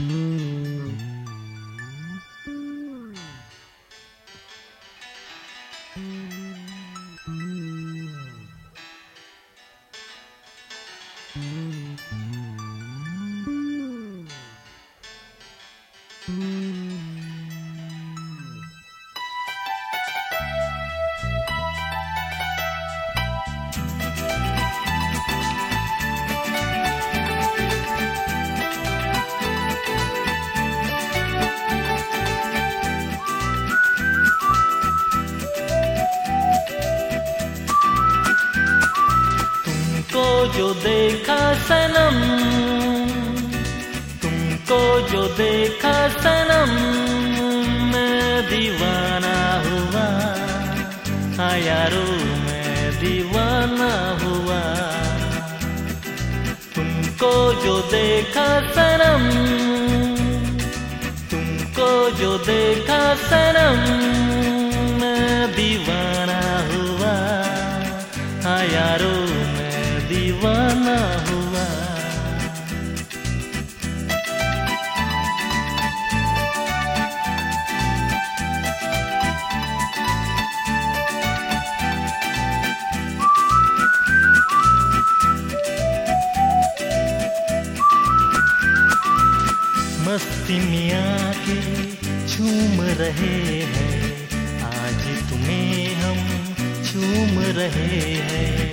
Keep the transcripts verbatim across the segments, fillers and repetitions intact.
तुमको जो देखा सनम, तुमको जो देखा सनम, मैं दीवाना हुआ। हाँ यारो मैं दीवाना हुआ। तुमको जो देखा सनम, तुमको जो देखा सनम, मैं दीवाना हुआ। हाँ यारो मैं दीवाना हुआ। मस्ती में आके झूम रहे हैं, आज तुम्हें हम झूम रहे हैं।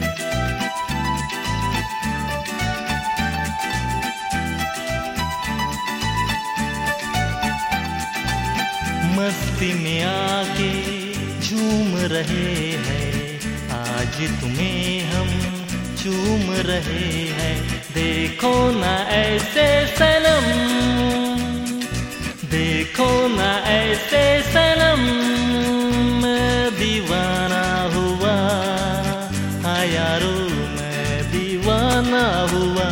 मस्ती में आके झूम रहे हैं, आज तुम्हें हम झूम रहे हैं। देखो ना ऐसे सनम, देखो ना ऐसे सनम, मैं दीवाना हुआ। हाँ यारो मैं दीवाना हुआ।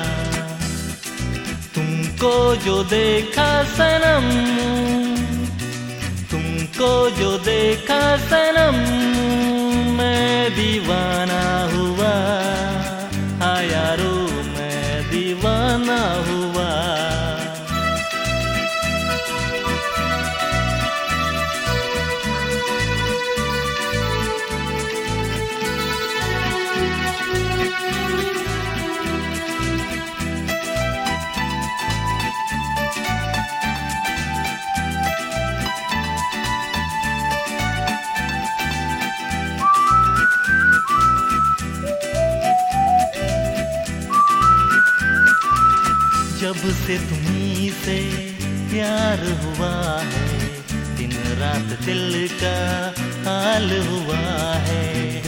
तुमको जो देखा सनम, तुमको जो देखा सनम, मैं दीवाना हुआ। हाँ यारो मैं दीवाना हुआ। जब से तुम्हीं से प्यार हुआ है, दिन रात दिल का हाल हुआ है।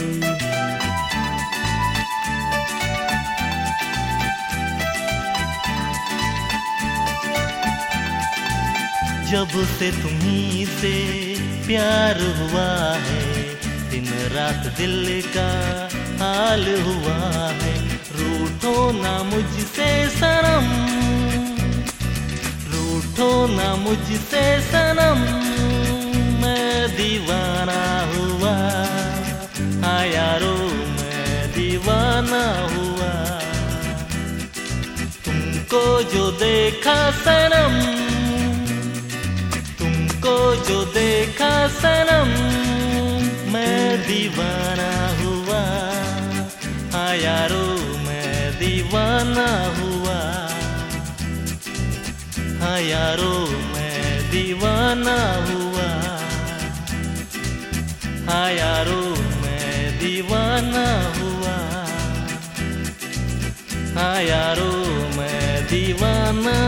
जब से तुम्हीं से प्यार हुआ है, दिन रात दिल का हाल हुआ है। रूठो ना मुझसे सनम, रूठो ना मुझसे सनम, मैं दीवाना हुआ। हाँ यारो मैं दीवाना हुआ। तुमको जो देखा सनम, तुमको जो देखा सनम, मैं दीवाना हुआ। हाँ यारो मैं दीवाना हुआ। हाँ यारो मैं दीवाना हुआ। हाँ यारो मैं दीवाना हुआ। हाँ यारो मैं दीवाना